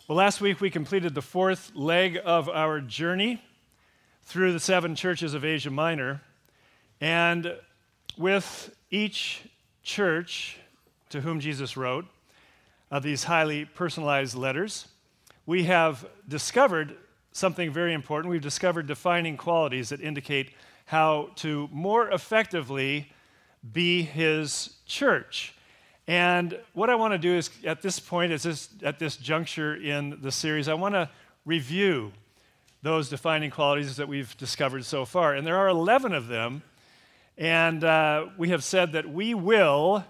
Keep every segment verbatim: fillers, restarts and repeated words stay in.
Well, last week we completed the fourth leg of our journey through the seven churches of Asia Minor. And with each church to whom Jesus wrote, of these highly personalized letters, we have discovered something very important. We've discovered defining qualities that indicate how to more effectively be his church. And what I want to do is, at this point, is this, at this juncture in the series, I want to review those defining qualities that we've discovered so far. And there are eleven of them, and uh, we have said that we will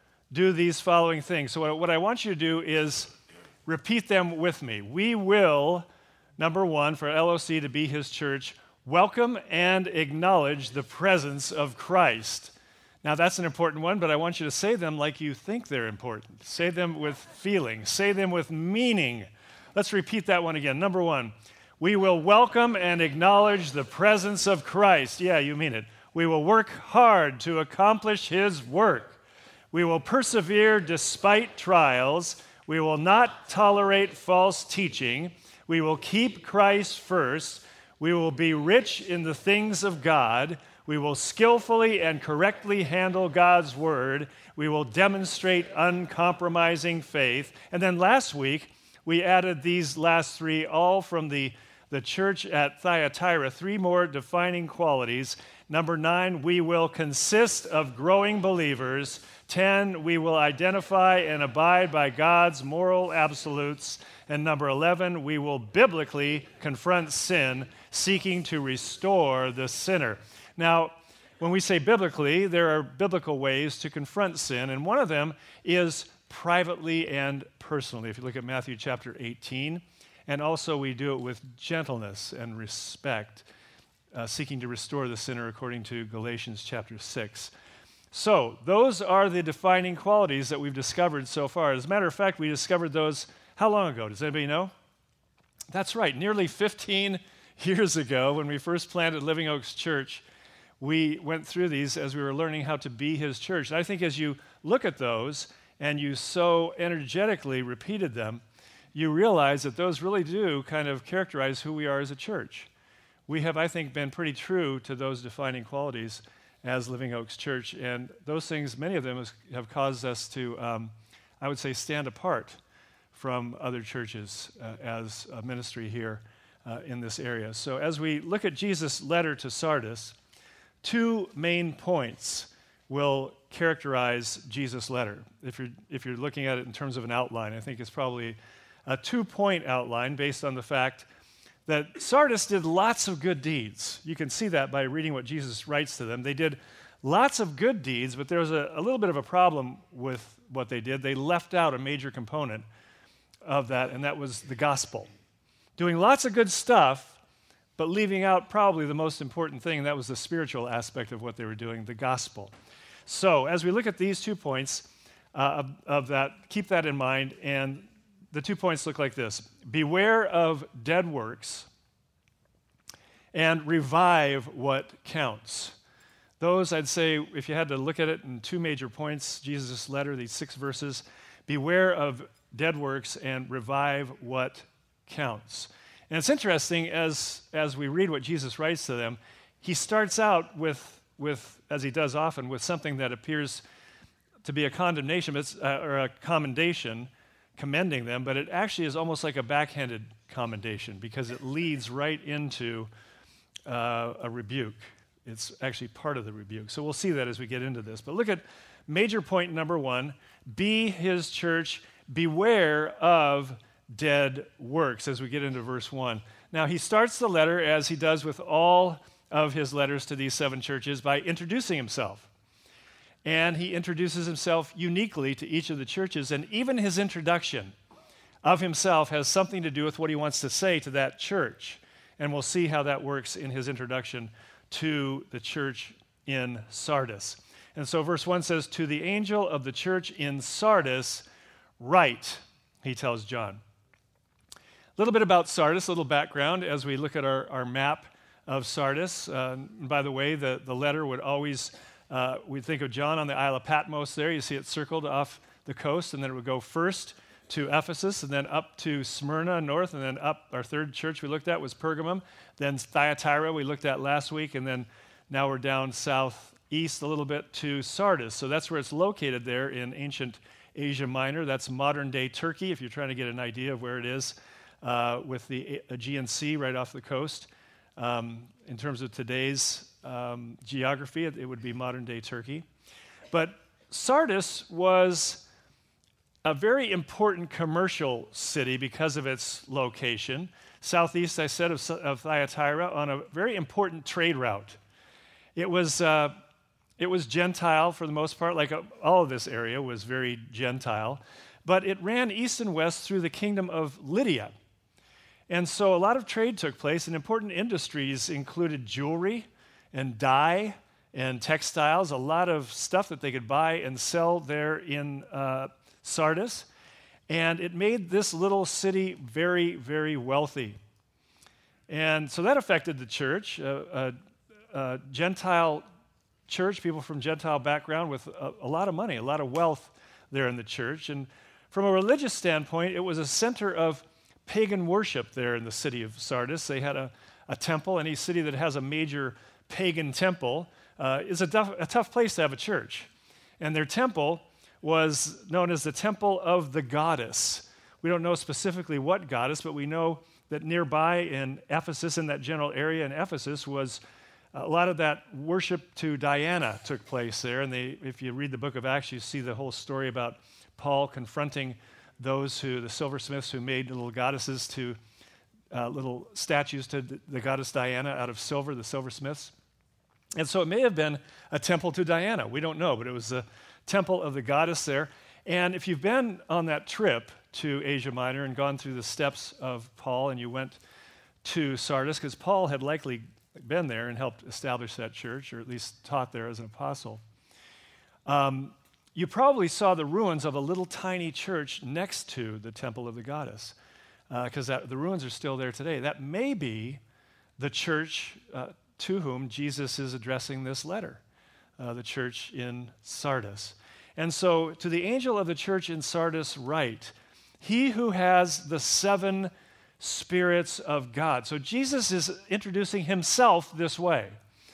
do these following things. So what, what I want you to do is repeat them with me. We will, number one, for L O C to be his church, welcome and acknowledge the presence of Christ. Now, that's an important one, but I want you to say them like you think they're important. Say them with feeling. Say them with meaning. Let's repeat that one again. Number one, we will welcome and acknowledge the presence of Christ. Yeah, you mean it. We will work hard to accomplish his work. We will persevere despite trials. We will not tolerate false teaching. We will keep Christ first. We will be rich in the things of God. We will skillfully and correctly handle God's word. We will demonstrate uncompromising faith. And then last week, we added these last three, all from the, the church at Thyatira, three more defining qualities. Number nine, we will consist of growing believers. Ten, we will identify and abide by God's moral absolutes. And number eleven, we will biblically confront sin, seeking to restore the sinner. Now, when we say biblically, there are biblical ways to confront sin, and one of them is privately and personally. If you look at Matthew chapter eighteen, and also we do it with gentleness and respect, uh, seeking to restore the sinner according to Galatians chapter six. So, those are the defining qualities that we've discovered so far. As a matter of fact, we discovered those how long ago? Does anybody know? That's right, nearly fifteen years ago when we first planted Living Oaks Church. We went through these as we were learning how to be his church. And I think as you look at those and you so energetically repeated them, you realize that those really do kind of characterize who we are as a church. We have, I think, been pretty true to those defining qualities as Living Oaks Church, and those things, many of them has, have caused us to, um, I would say, stand apart from other churches uh, as a ministry here uh, in this area. So as we look at Jesus' letter to Sardis, two main points will characterize Jesus' letter. If you're, if you're looking at it in terms of an outline, I think it's probably a two-point outline based on the fact that Sardis did lots of good deeds. You can see that by reading what Jesus writes to them. They did lots of good deeds, but there was a, a little bit of a problem with what they did. They left out a major component of that, and that was the gospel. Doing lots of good stuff, but leaving out probably the most important thing, and that was the spiritual aspect of what they were doing, the gospel. So as we look at these two points uh, of, of that, keep that in mind, and the two points look like this. Beware of dead works and revive what counts. Those, I'd say, if you had to look at it in two major points, Jesus' letter, these six verses, beware of dead works and revive what counts. And it's interesting, as, as we read what Jesus writes to them, he starts out with, with, as he does often, with something that appears to be a condemnation it's, uh, or a commendation, commending them, but it actually is almost like a backhanded commendation because it leads right into uh, a rebuke. It's actually part of the rebuke. So we'll see that as we get into this. But look at major point number one, be his church, beware of dead works, as we get into verse one. Now, he starts the letter, as he does with all of his letters to these seven churches, by introducing himself. And he introduces himself uniquely to each of the churches, and even his introduction of himself has something to do with what he wants to say to that church. And we'll see how that works in his introduction to the church in Sardis. And so verse one says, "To the angel of the church in Sardis, write," he tells John. A little bit about Sardis, a little background as we look at our, our map of Sardis. Uh, and by the way, the, the letter would always, uh, we'd think of John on the Isle of Patmos there. You see it circled off the coast, and then it would go first to Ephesus, and then up to Smyrna north, and then up. Our third church we looked at was Pergamum, then Thyatira we looked at last week, and then now we're down southeast a little bit to Sardis. So that's where it's located there in ancient Asia Minor. That's modern-day Turkey, if you're trying to get an idea of where it is, uh, with the Aegean Sea right off the coast. Um, in terms of today's um, geography, it, it would be modern-day Turkey. But Sardis was a very important commercial city because of its location. Southeast, I said, of, of Thyatira, on a very important trade route. It was uh, it was Gentile for the most part, like uh, all of this area was very Gentile, but it ran east and west through the kingdom of Lydia. And so a lot of trade took place, and important industries included jewelry and dye and textiles, a lot of stuff that they could buy and sell there in uh, Sardis. And it made this little city very, very wealthy. And so that affected the church, uh, a, a Gentile church, people from Gentile background with a, a lot of money, a lot of wealth there in the church. And from a religious standpoint, it was a center of pagan worship there in the city of Sardis. They had a, a temple. Any city that has a major pagan temple uh, is a, duff, a tough place to have a church. And their temple was known as the Temple of the Goddess. We don't know specifically what goddess, but we know that nearby in Ephesus, in that general area in Ephesus, was a lot of that worship to Diana took place there. And they, if you read the book of Acts, you see the whole story about Paul confronting those who, the silversmiths who made little goddesses to, uh, little statues to the goddess Diana out of silver, the silversmiths. And so it may have been a temple to Diana. We don't know, but it was a temple of the goddess there. And if you've been on that trip to Asia Minor and gone through the steps of Paul, and you went to Sardis, because Paul had likely been there and helped establish that church, or at least taught there as an apostle, um, you probably saw the ruins of a little tiny church next to the temple of the goddess, because uh, the ruins are still there today. That may be the church uh, to whom Jesus is addressing this letter, uh, the church in Sardis. And so, to the angel of the church in Sardis write, he who has the seven spirits of God. So Jesus is introducing himself this way.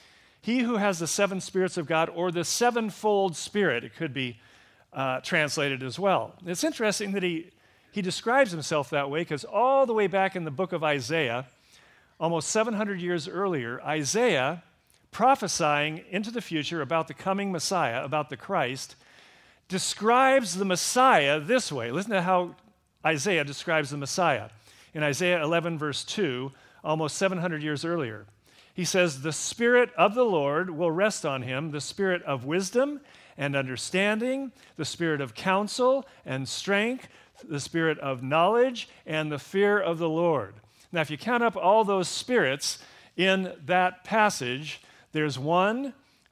He who has the seven spirits of God, or the sevenfold spirit, it could be uh, translated as well. It's interesting that he, he describes himself that way, because all the way back in the book of Isaiah, almost seven hundred years earlier, Isaiah, prophesying into the future about the coming Messiah, about the Christ, describes the Messiah this way. Listen to how Isaiah describes the Messiah. In Isaiah eleven, verse two, almost seven hundred years earlier, he says, "The Spirit of the Lord will rest on him, the Spirit of wisdom and understanding, the Spirit of counsel and strength, the Spirit of knowledge and the fear of the Lord." Now, if you count up all those spirits in that passage, there's one,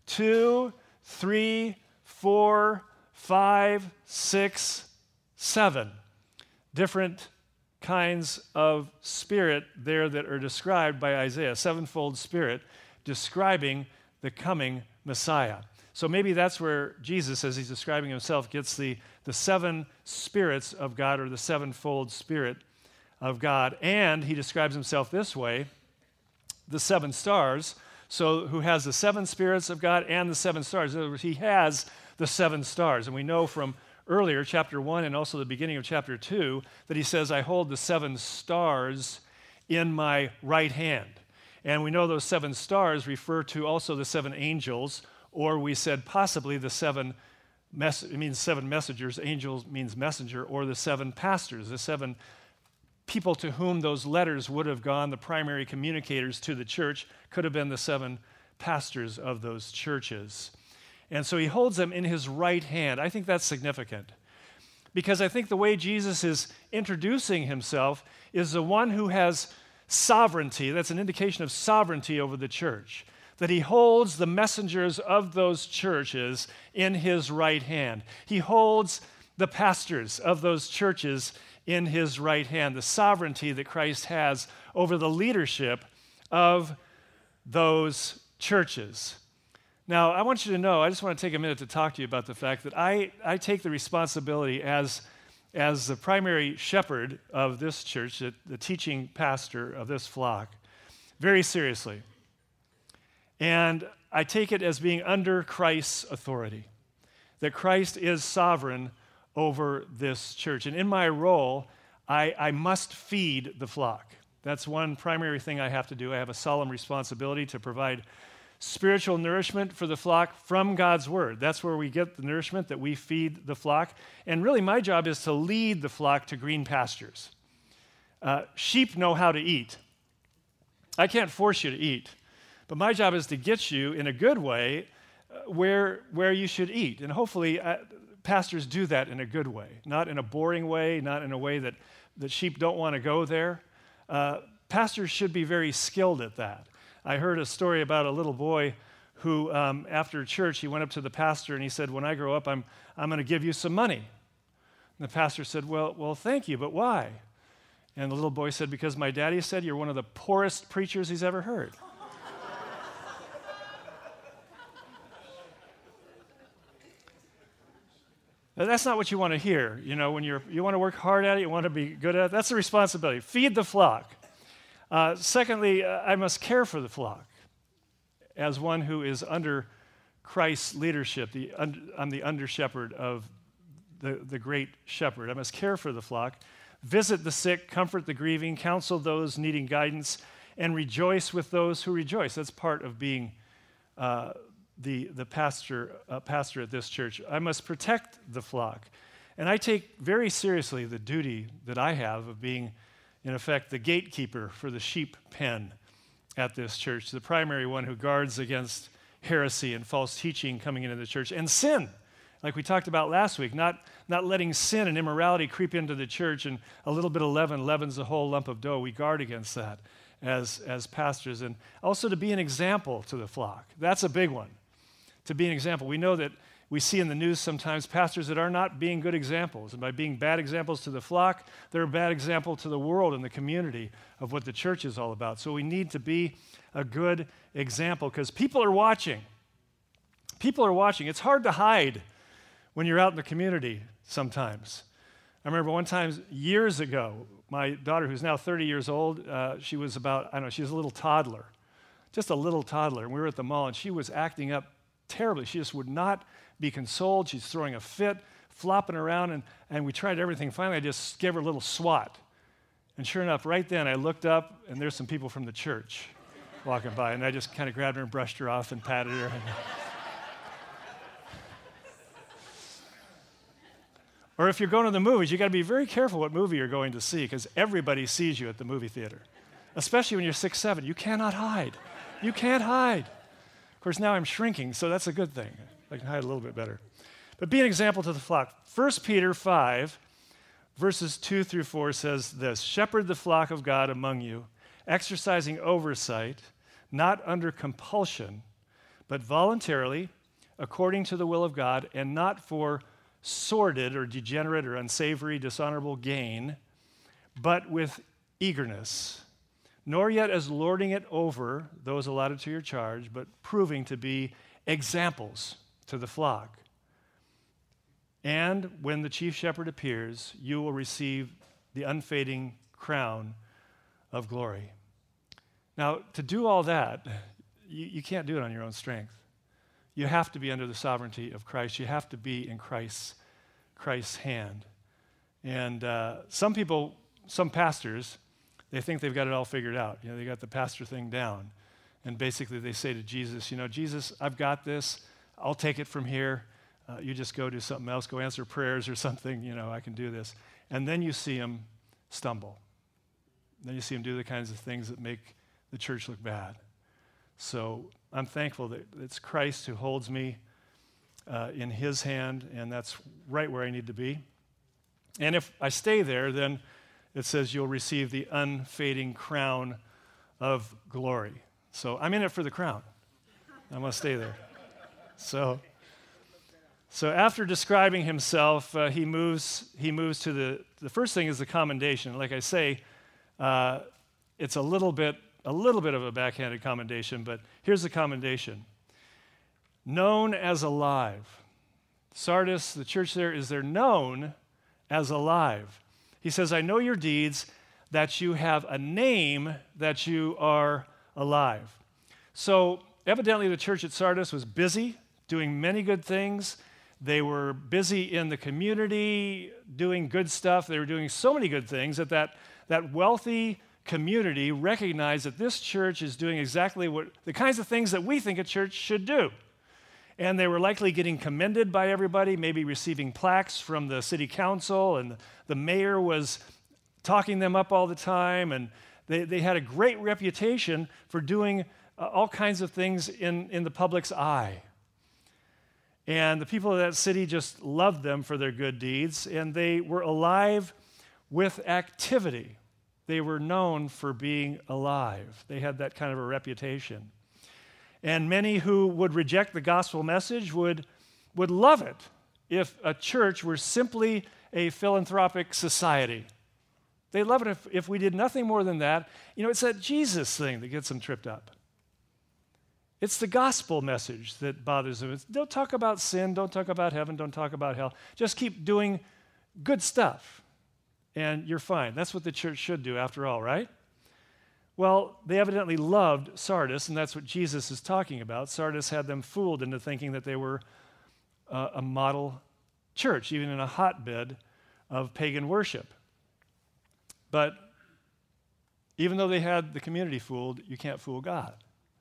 two, three, four, five, six, seven different kinds of spirit there that are described by Isaiah, sevenfold spirit describing the coming Messiah. So maybe that's where Jesus, as he's describing himself, gets the, the seven spirits of God, or the sevenfold spirit of God. And he describes himself this way, the seven stars, so who has the seven spirits of God and the seven stars. In other words, he has the seven stars. And we know from earlier, chapter one, and also the beginning of chapter two, that he says, "I hold the seven stars in my right hand." And we know those seven stars refer to also the seven angels, or we said possibly the seven, mess- it means seven messengers, angels means messenger, or the seven pastors, the seven people to whom those letters would have gone, the primary communicators to the church, could have been the seven pastors of those churches. And so he holds them in his right hand. I think that's significant, because I think the way Jesus is introducing himself is the one who has sovereignty. That's an indication of sovereignty over the church, that he holds the messengers of those churches in his right hand. He holds the pastors of those churches in his right hand, the sovereignty that Christ has over the leadership of those churches. Now, I want you to know, I just want to take a minute to talk to you about the fact that I, I take the responsibility as as the primary shepherd of this church, the, the teaching pastor of this flock, very seriously. And I take it as being under Christ's authority, that Christ is sovereign over this church. And in my role, I, I must feed the flock. That's one primary thing I have to do. I have a solemn responsibility to provide spiritual nourishment for the flock from God's word. That's where we get the nourishment, that we feed the flock. And really my job is to lead the flock to green pastures. Uh, sheep know how to eat. I can't force you to eat, but my job is to get you in a good way uh, where, where you should eat. And hopefully uh, pastors do that in a good way, not in a boring way, not in a way that, that sheep don't want to go there. Uh, pastors should be very skilled at that. I heard a story about a little boy who, um, after church, he went up to the pastor and he said, when I grow up, I'm, I'm going to give you some money. And the pastor said, well, well, thank you, but why? And the little boy said, because my daddy said you're one of the poorest preachers he's ever heard. Now, that's not what you want to hear. You know, when you're, you want to work hard at it, you want to be good at it. That's the responsibility. Feed the flock. Uh, secondly, uh, I must care for the flock as one who is under Christ's leadership. The un- I'm the under-shepherd of the, the great shepherd. I must care for the flock, visit the sick, comfort the grieving, counsel those needing guidance, and rejoice with those who rejoice. That's part of being uh, the, the pastor, uh, pastor at this church. I must protect the flock. And I take very seriously the duty that I have of being, in effect, the gatekeeper for the sheep pen at this church, the primary one who guards against heresy and false teaching coming into the church, and sin, like we talked about last week, not, not letting sin and immorality creep into the church, and a little bit of leaven leavens a whole lump of dough. We guard against that as, as pastors, and also to be an example to the flock. That's a big one, to be an example. We know that we see in the news sometimes pastors that are not being good examples. And by being bad examples to the flock, they're a bad example to the world and the community of what the church is all about. So we need to be a good example because people are watching. People are watching. It's hard to hide when you're out in the community sometimes. I remember one time years ago, my daughter, who's now thirty years old, uh, she was about, I don't know, she was a little toddler, just a little toddler. And we were at the mall, and she was acting up terribly. She just would not be consoled. She's throwing a fit, flopping around, and, and we tried everything. Finally, I just gave her a little swat. And sure enough, right then, I looked up, and there's some people from the church walking by, and I just kind of grabbed her and brushed her off and patted her. Or if you're going to the movies, you got to be very careful what movie you're going to see because everybody sees you at the movie theater, especially when you're six, seven. You cannot hide. You can't hide. Of course, now I'm shrinking, so that's a good thing. I can hide a little bit better. But be an example to the flock. First Peter five, verses two through four says this, shepherd the flock of God among you, exercising oversight, not under compulsion, but voluntarily, according to the will of God, and not for sordid or degenerate or unsavory, dishonorable gain, but with eagerness, nor yet as lording it over those allotted to your charge, but proving to be examples to the flock. And when the chief shepherd appears, you will receive the unfading crown of glory. Now, to do all that, you, you can't do it on your own strength. You have to be under the sovereignty of Christ. You have to be in Christ's, Christ's hand. And uh, some people, some pastors, they think they've got it all figured out. You know, they got the pastor thing down. And basically they say to Jesus, you know, Jesus, I've got this. I'll take it from here. Uh, you just go do something else. Go answer prayers or something. You know, I can do this. And then you see them stumble. Then you see them do the kinds of things that make the church look bad. So I'm thankful that it's Christ who holds me uh, in his hand, and that's right where I need to be. And if I stay there, then it says you'll receive the unfading crown of glory. So I'm in it for the crown. I'm going to stay there. So, so after describing himself, uh, he moves. He moves to the. The first thing is the commendation. Like I say, uh, it's a little bit, a little bit of a backhanded commendation, but here's the commendation: known as alive. Sardis, the church there, is they're known as alive. He says, I know your deeds, that you have a name, that you are alive. So evidently the church at Sardis was busy, doing many good things. They were busy in the community, doing good stuff. They were doing so many good things that that, that wealthy community recognized that this church is doing exactly what the kinds of things that we think a church should do. And they were likely getting commended by everybody, maybe receiving plaques from the city council, and the mayor was talking them up all the time, and they, they had a great reputation for doing uh, all kinds of things in, in the public's eye. And the people of that city just loved them for their good deeds, and they were alive with activity. They were known for being alive. They had that kind of a reputation. And many who would reject the gospel message would, would love it if a church were simply a philanthropic society. They'd love it if, if we did nothing more than that. You know, it's that Jesus thing that gets them tripped up. It's the gospel message that bothers them. It's, don't talk about sin, don't talk about heaven, don't talk about hell. Just keep doing good stuff, and you're fine. That's what the church should do, after all, right? Well, they evidently loved Sardis, and that's what Jesus is talking about. Sardis had them fooled into thinking that they were uh, a model church, even in a hotbed of pagan worship. But even though they had the community fooled, you can't fool God.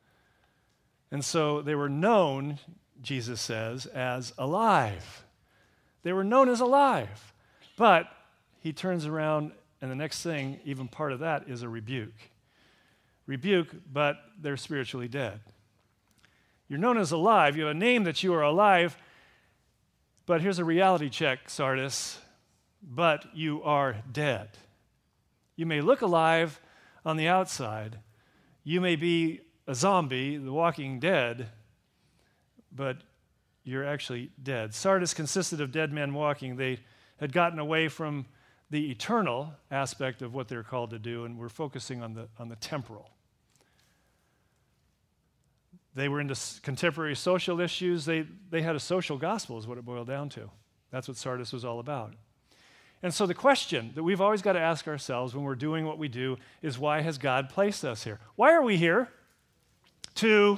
And so they were known, Jesus says, as alive. They were known as alive. But he turns around, and the next thing, even part of that, is a rebuke. Rebuke, but they're spiritually dead. You're known as alive. You have a name that you are alive. But here's a reality check, Sardis. But you are dead. You may look alive on the outside. You may be a zombie, the walking dead, but you're actually dead. Sardis consisted of dead men walking. They had gotten away from the eternal aspect of what they're called to do, and we're focusing on the, on the temporal. They were into contemporary social issues. They, they had a social gospel is what it boiled down to. That's what Sardis was all about. And so the question that we've always got to ask ourselves when we're doing what we do is, why has God placed us here? Why are we here? To...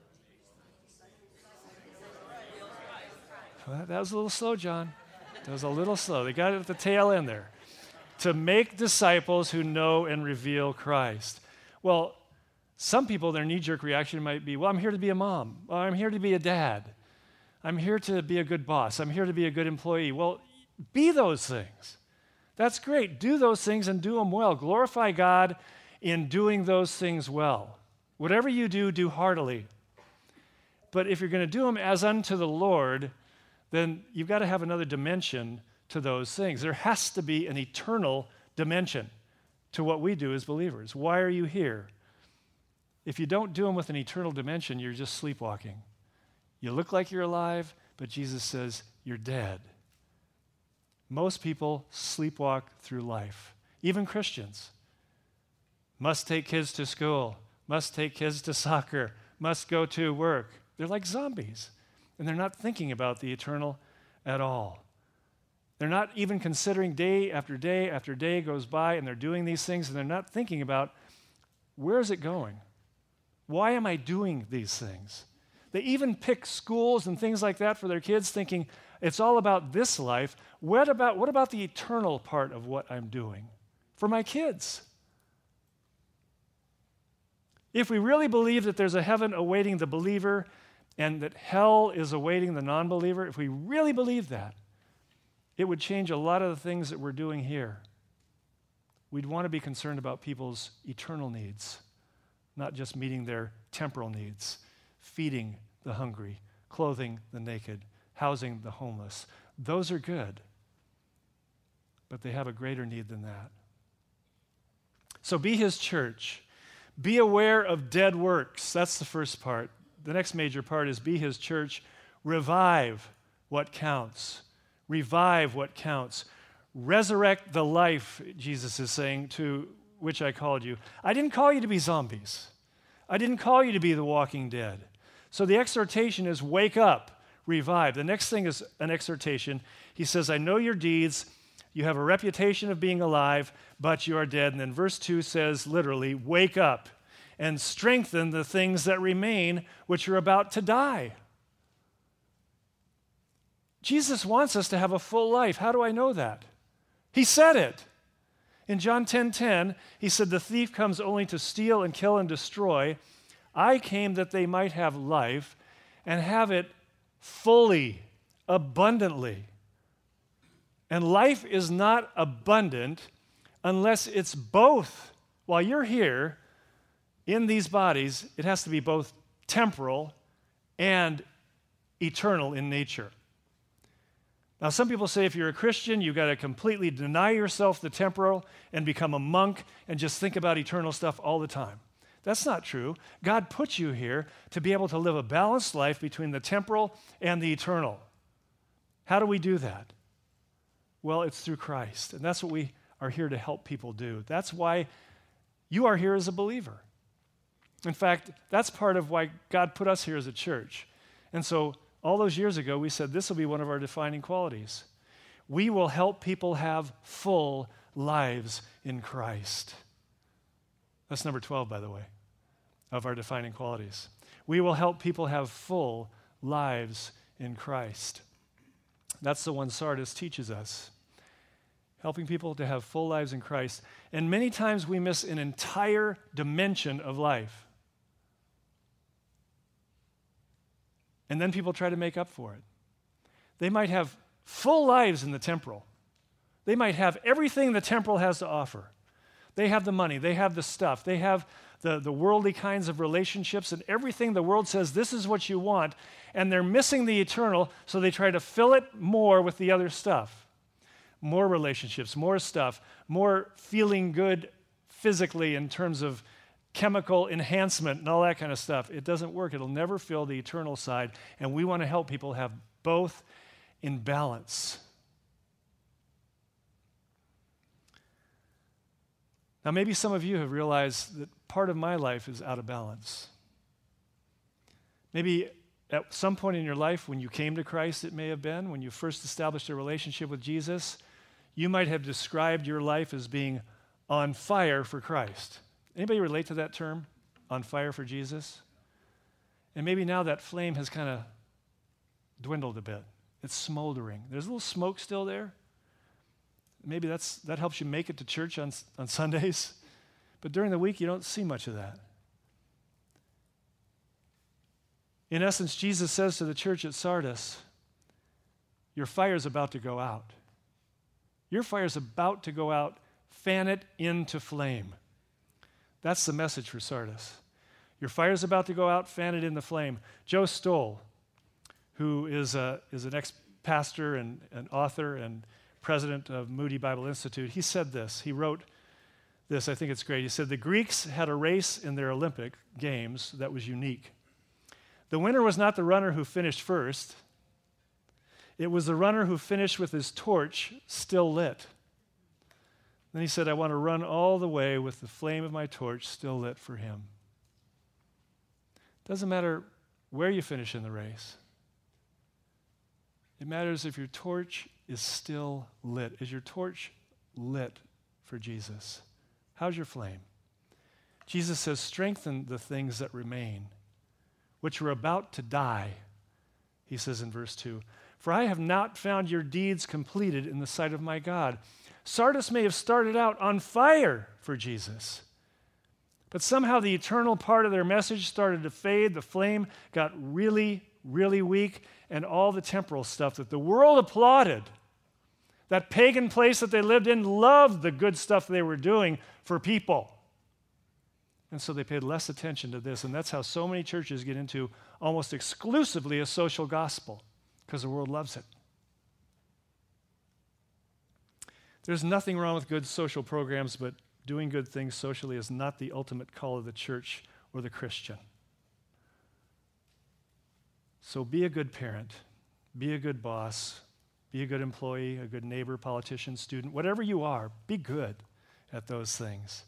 Well, that was a little slow, John. That was a little slow. They got it at the tail end there. To make disciples who know and reveal Christ. Well, some people, their knee-jerk reaction might be, well, I'm here to be a mom. Or I'm here to be a dad. I'm here to be a good boss. I'm here to be a good employee. Well, be those things. That's great. Do those things and do them well. Glorify God in doing those things well. Whatever you do, do heartily. But if you're going to do them as unto the Lord, then you've got to have another dimension to those things. There has to be an eternal dimension to what we do as believers. Why are you here? If you don't do them with an eternal dimension, you're just sleepwalking. You look like you're alive, but Jesus says you're dead. Most people sleepwalk through life, even Christians. Must take kids to school, must take kids to soccer, must go to work. They're like zombies, and they're not thinking about the eternal at all. They're not even considering day after day after day goes by, and they're doing these things, and they're not thinking about, where is it going? Why am I doing these things? They even pick schools and things like that for their kids, thinking it's all about this life. What about, what about the eternal part of what I'm doing for my kids? If we really believe that there's a heaven awaiting the believer and that hell is awaiting the non-believer, if we really believe that, it would change a lot of the things that we're doing here. We'd want to be concerned about people's eternal needs, not just meeting their temporal needs, feeding the hungry, clothing the naked, housing the homeless. Those are good, but they have a greater need than that. So be his church. Be aware of dead works. That's the first part. The next major part is be his church. Revive what counts. Revive what counts. Resurrect the life, Jesus is saying, to which I called you. I didn't call you to be zombies. I didn't call you to be the walking dead. So the exhortation is wake up, revive. The next thing is an exhortation. He says, I know your deeds, You have a reputation of being alive, but you are dead. And then verse two says, literally, wake up and strengthen the things that remain, which are about to die. Jesus wants us to have a full life. How do I know that? He said it. In John ten ten, he said, the thief comes only to steal and kill and destroy. I came that they might have life and have it fully, abundantly. And life is not abundant unless it's both. While you're here in these bodies, it has to be both temporal and eternal in nature. Now, some people say if you're a Christian, you've got to completely deny yourself the temporal and become a monk and just think about eternal stuff all the time. That's not true. God put you here to be able to live a balanced life between the temporal and the eternal. How do we do that? Well, it's through Christ, and that's what we are here to help people do. That's why you are here as a believer. In fact, that's part of why God put us here as a church. And so all those years ago, we said this will be one of our defining qualities. We will help people have full lives in Christ. That's number twelve, by the way, of our defining qualities. We will help people have full lives in Christ. That's the one Sardis teaches us. Helping people to have full lives in Christ. And many times we miss an entire dimension of life. And then people try to make up for it. They might have full lives in the temporal. They might have everything the temporal has to offer. They have the money, they have the stuff, they have the, the worldly kinds of relationships and everything the world says this is what you want, and they're missing the eternal, so they try to fill it more with the other stuff. More relationships, more stuff, more feeling good physically in terms of chemical enhancement and all that kind of stuff. It doesn't work. It'll never fill the eternal side, and we want to help people have both in balance. Now, maybe some of you have realized that part of my life is out of balance. Maybe at some point in your life when you came to Christ, it may have been, when you first established a relationship with Jesus, you might have described your life as being on fire for Christ. Anybody relate to that term, on fire for Jesus? And maybe now that flame has kind of dwindled a bit. It's smoldering. There's a little smoke still there. Maybe that's that helps you make it to church on, on Sundays. But during the week, you don't see much of that. In essence, Jesus says to the church at Sardis, your fire's about to go out. Your fire's about to go out. Fan it into flame. That's the message for Sardis. Your fire's about to go out. Fan it in the flame. Joe Stoll, who is, a, is an ex-pastor and an author and president of Moody Bible Institute, he said this. He wrote this. I think it's great. He said, the Greeks had a race in their Olympic Games that was unique. The winner was not the runner who finished first. It was the runner who finished with his torch still lit. Then he said, I want to run all the way with the flame of my torch still lit for him. Doesn't matter where you finish in the race. It matters if your torch is still lit. Is your torch lit for Jesus? How's your flame? Jesus says, strengthen the things that remain, which are about to die, he says in verse two. For I have not found your deeds completed in the sight of my God. Sardis may have started out on fire for Jesus, but somehow the eternal part of their message started to fade. The flame got really, really weak, and all the temporal stuff that the world applauded, that pagan place that they lived in, loved the good stuff they were doing for people. And so they paid less attention to this, and that's how so many churches get into almost exclusively a social gospel, because the world loves it. There's nothing wrong with good social programs, but doing good things socially is not the ultimate call of the church or the Christian. So be a good parent, be a good boss, be a good employee, a good neighbor, politician, student, whatever you are, be good at those things.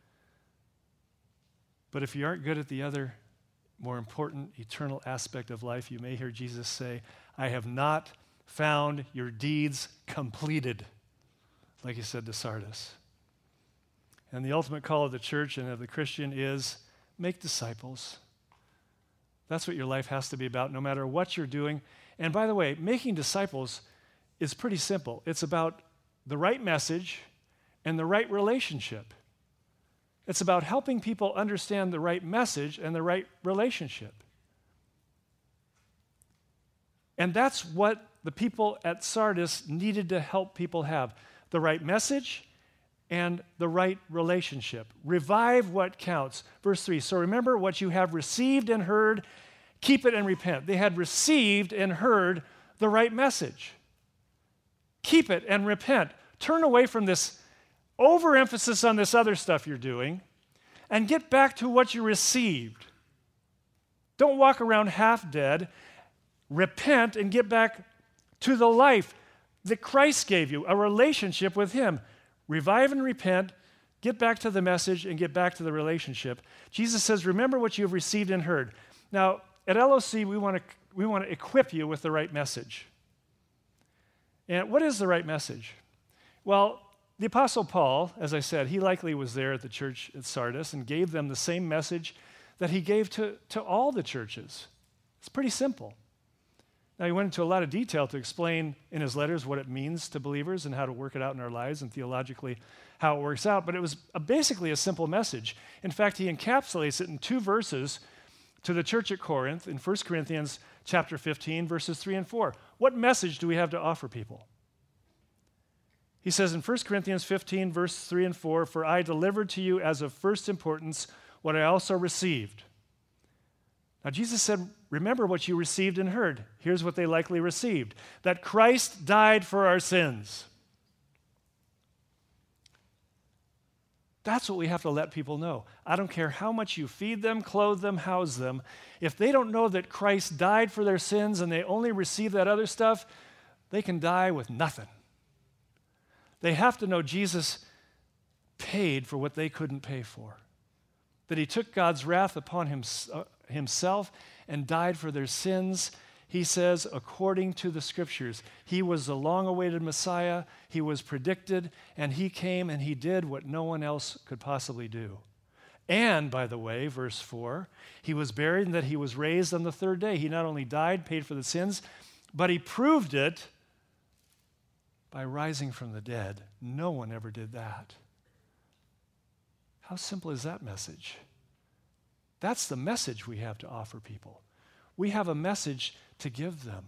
But if you aren't good at the other, more important, eternal aspect of life, you may hear Jesus say, I have not found your deeds completed. like he said to Sardis. And the ultimate call of the church and of the Christian is make disciples. That's what your life has to be about, no matter what you're doing. And by the way, making disciples is pretty simple. It's about the right message and the right relationship. It's about helping people understand the right message and the right relationship. And that's what the people at Sardis needed to help people have, the right message and the right relationship. Revive what counts. Verse three, so remember what you have received and heard, keep it and repent. They had received and heard the right message. Keep it and repent. Turn away from this overemphasis on this other stuff you're doing and get back to what you received. Don't walk around half dead. Repent and get back to the life that Christ gave you, a relationship with him. Revive and repent, get back to the message, and get back to the relationship. Jesus says, remember what you have received and heard. Now, at L O C, we want to we want to equip you with the right message. And what is the right message? Well, the Apostle Paul, as I said, he likely was there at the church at Sardis and gave them the same message that he gave to, to all the churches. It's pretty simple. Now, he went into a lot of detail to explain in his letters what it means to believers and how to work it out in our lives and theologically how it works out, but it was a, basically a simple message. In fact, he encapsulates it in two verses to the church at Corinth in First Corinthians chapter fifteen, verses three and four. What message do we have to offer people? He says in First Corinthians fifteen, verse three and four, for I delivered to you as of first importance what I also received. Now, Jesus said, remember what you received and heard. Here's what they likely received, that Christ died for our sins. That's what we have to let people know. I don't care how much you feed them, clothe them, house them. If they don't know that Christ died for their sins and they only receive that other stuff, they can die with nothing. They have to know Jesus paid for what they couldn't pay for, that he took God's wrath upon him, uh, himself and died for their sins. He says, according to the scriptures, he was the long-awaited Messiah. He was predicted, and he came and he did what no one else could possibly do. And, by the way, verse four, he was buried and that he was raised on the third day. He not only died, paid for the sins, but he proved it by rising from the dead. No one ever did that. How simple is that message? That's the message we have to offer people. We have a message to give them.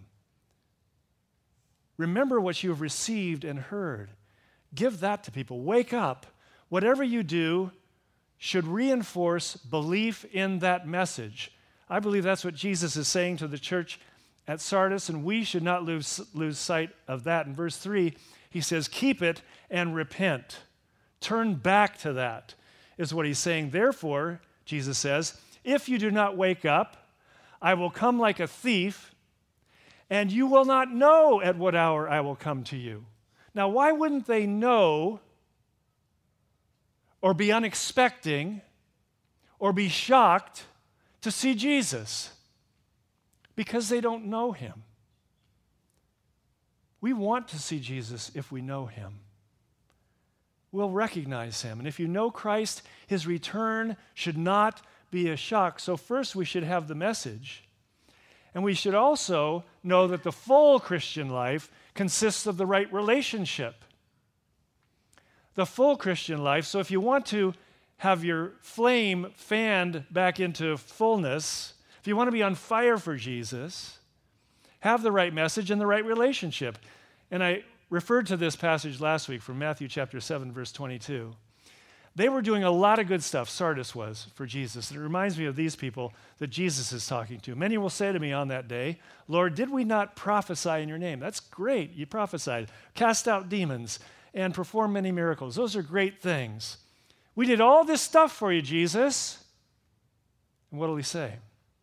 Remember what you have received and heard. Give that to people. Wake up. Whatever you do should reinforce belief in that message. I believe that's what Jesus is saying to the church at Sardis, and we should not lose, lose sight of that. In verse three, he says, keep it and repent. Turn back to that, is what he's saying. Therefore, Jesus says, if you do not wake up, I will come like a thief, and you will not know at what hour I will come to you. Now, why wouldn't they know or be unexpecting or be shocked to see Jesus? Because they don't know him. We want to see Jesus if we know him. We'll recognize him. And if you know Christ, his return should not be a shock. So first we should have the message. And we should also know that the full Christian life consists of the right relationship. The full Christian life, so if you want to have your flame fanned back into fullness, if you want to be on fire for Jesus, have the right message and the right relationship. And I referred to this passage last week from Matthew chapter seven, verse twenty-two. They were doing a lot of good stuff, Sardis was, for Jesus. And it reminds me of these people that Jesus is talking to. Many will say to me on that day, Lord, did we not prophesy in your name? That's great. You prophesied. Cast out demons and perform many miracles. Those are great things. We did all this stuff for you, Jesus. And what will he say?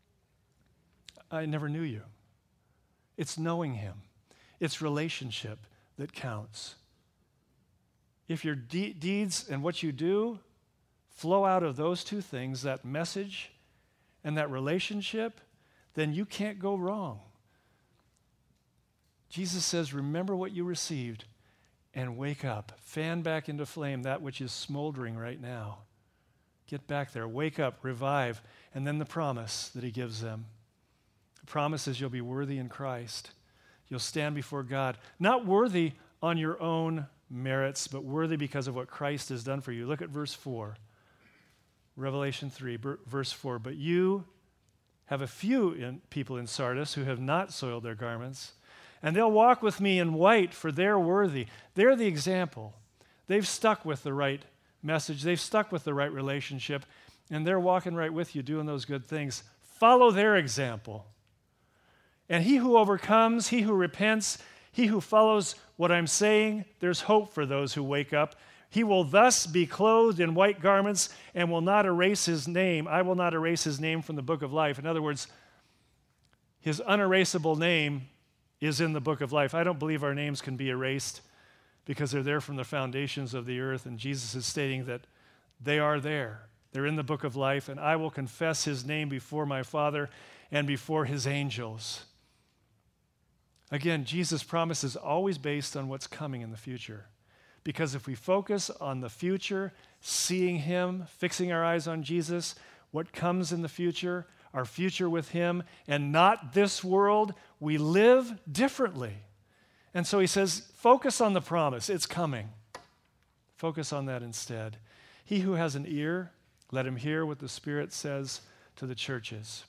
I never knew you. It's knowing him. It's relationship that counts. If your de- deeds and what you do flow out of those two things, that message and that relationship, then you can't go wrong. Jesus says, remember what you received and wake up. Fan back into flame that which is smoldering right now. Get back there. Wake up, revive, and then the promise that he gives them. The promise is you'll be worthy in Christ. You'll stand before God. Not worthy on your own merits, but worthy because of what Christ has done for you. Look at verse four. Revelation three, verse four. But you have a few in, people in Sardis who have not soiled their garments, and they'll walk with me in white, for they're worthy. They're the example. They've stuck with the right message. They've stuck with the right relationship, and they're walking right with you, doing those good things. Follow their example. And he who overcomes, he who repents, he who follows what I'm saying, there's hope for those who wake up. He will thus be clothed in white garments and will not erase his name. I will not erase his name from the book of life. In other words, his unerasable name is in the book of life. I don't believe our names can be erased because they're there from the foundations of the earth, and Jesus is stating that they are there. They're in the book of life, and I will confess his name before my Father and before his angels. Again, Jesus' promise is always based on what's coming in the future. Because if we focus on the future, seeing him, fixing our eyes on Jesus, what comes in the future, our future with him, and not this world, we live differently. And so he says, focus on the promise. It's coming. Focus on that instead. He who has an ear, let him hear what the Spirit says to the churches.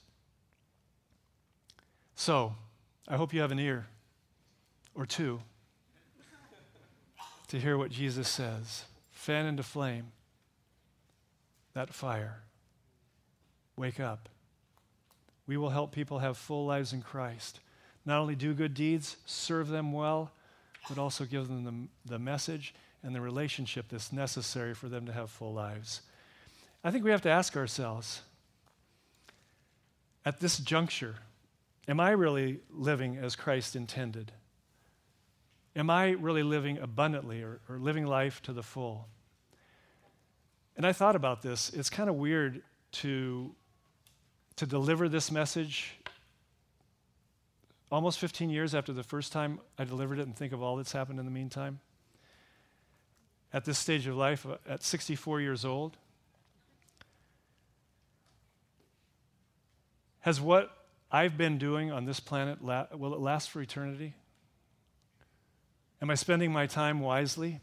So, I hope you have an ear or two to hear what Jesus says. Fan into flame that fire. Wake up. We will help people have full lives in Christ. Not only do good deeds, serve them well, but also give them the, the message and the relationship that's necessary for them to have full lives. I think we have to ask ourselves, at this juncture, am I really living as Christ intended? Am I really living abundantly or, or living life to the full? And I thought about this. It's kind of weird to, to deliver this message almost fifteen years after the first time I delivered it and think of all that's happened in the meantime. At this stage of life, at sixty-four years old, has what I've been doing on this planet, la- will it last for eternity? Am I spending my time wisely?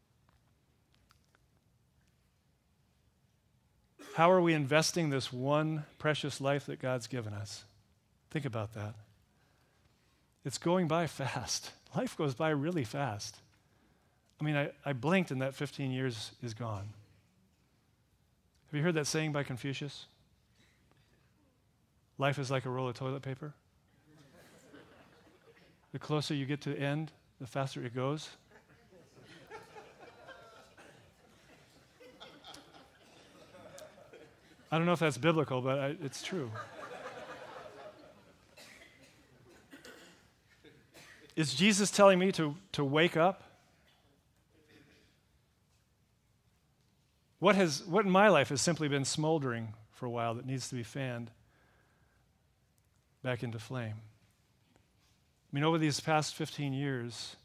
How are we investing this one precious life that God's given us? Think about that. It's going by fast. Life goes by really fast. I mean, I, I blinked and that fifteen years is gone. Have you heard that saying by Confucius? Life is like a roll of toilet paper. The closer you get to the end, the faster it goes. I don't know if that's biblical, but I, it's true. Is Jesus telling me to, to wake up? What has what in my life has simply been smoldering for a while that needs to be fanned back into flame? I mean, over these past fifteen years,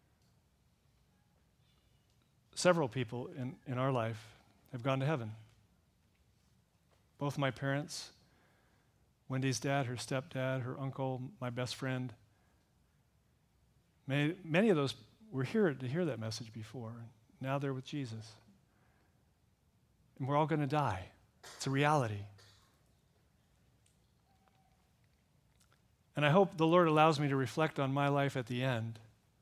several people in, in our life have gone to heaven. Both my parents, Wendy's dad, her stepdad, her uncle, my best friend. Many, many of those were here to hear that message before. Now they're with Jesus. And we're all going to die. It's a reality. And I hope the Lord allows me to reflect on my life at the end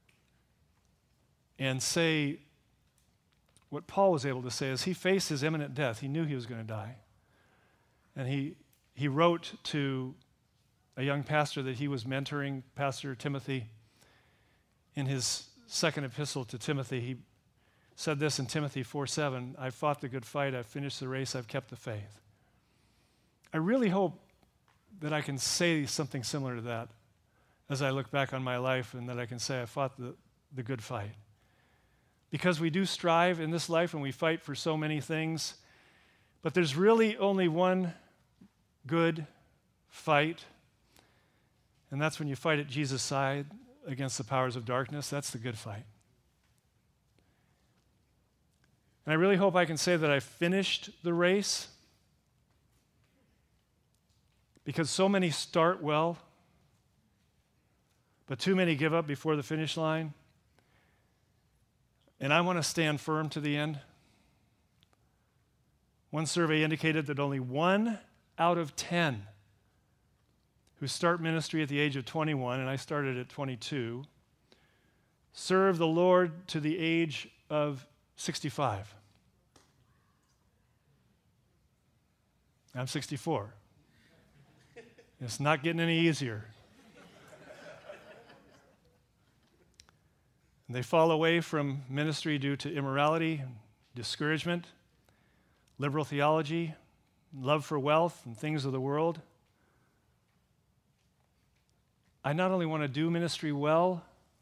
and say what Paul was able to say as he faced his imminent death. He knew he was going to die. And he he wrote to a young pastor that he was mentoring, Pastor Timothy. In his second epistle to Timothy, he said this in Timothy four seven, I've fought the good fight, I've finished the race, I've kept the faith. I really hope that I can say something similar to that as I look back on my life, and that I can say I fought the, the good fight. Because we do strive in this life and we fight for so many things, but there's really only one good fight, and that's when you fight at Jesus' side against the powers of darkness. That's the good fight. And I really hope I can say that I finished the race, because so many start well, but too many give up before the finish line. And I want to stand firm to the end. One survey indicated that only one out of ten who start ministry at the age of twenty-one, and I started at twenty-two, serve the Lord to the age of sixty-five. I'm sixty-four. It's not getting any easier. They fall away from ministry due to immorality, discouragement, liberal theology, love for wealth and things of the world. I not only want to do ministry well,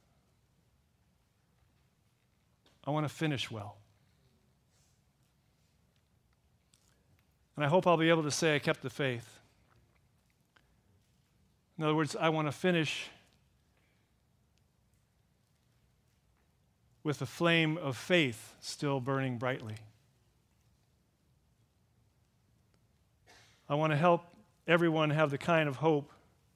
I want to finish well. And I hope I'll be able to say I kept the faith. In other words, I want to finish with the flame of faith still burning brightly. I want to help everyone have the kind of hope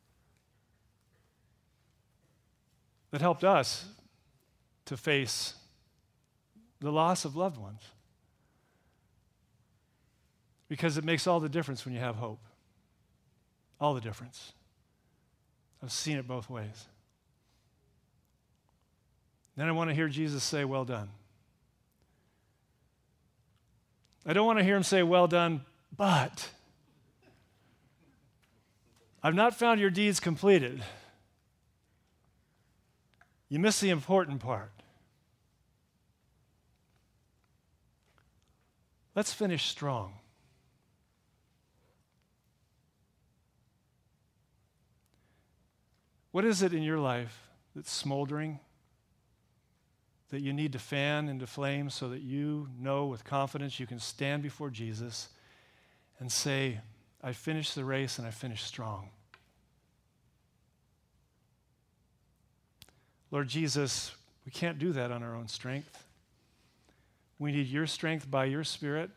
that helped us to face the loss of loved ones. Because it makes all the difference when you have hope. All the difference. I've seen it both ways. Then I want to hear Jesus say, "Well done." I don't want to hear him say, "Well done, but I've not found your deeds completed." You miss the important part. Let's finish strong. What is it in your life that's smoldering, that you need to fan into flames so that you know with confidence you can stand before Jesus and say, "I finished the race and I finished strong"? Lord Jesus, we can't do that on our own strength. We need your strength by your Spirit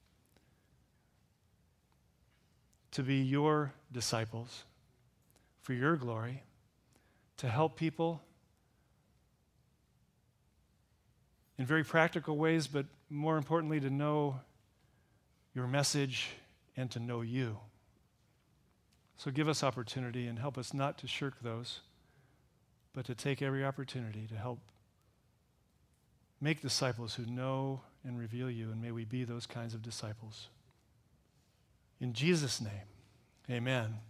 to be your disciples for your glory, to help people in very practical ways, but more importantly, to know your message and to know you. So give us opportunity and help us not to shirk those, but to take every opportunity to help make disciples who know and reveal you, and may we be those kinds of disciples. In Jesus' name, amen.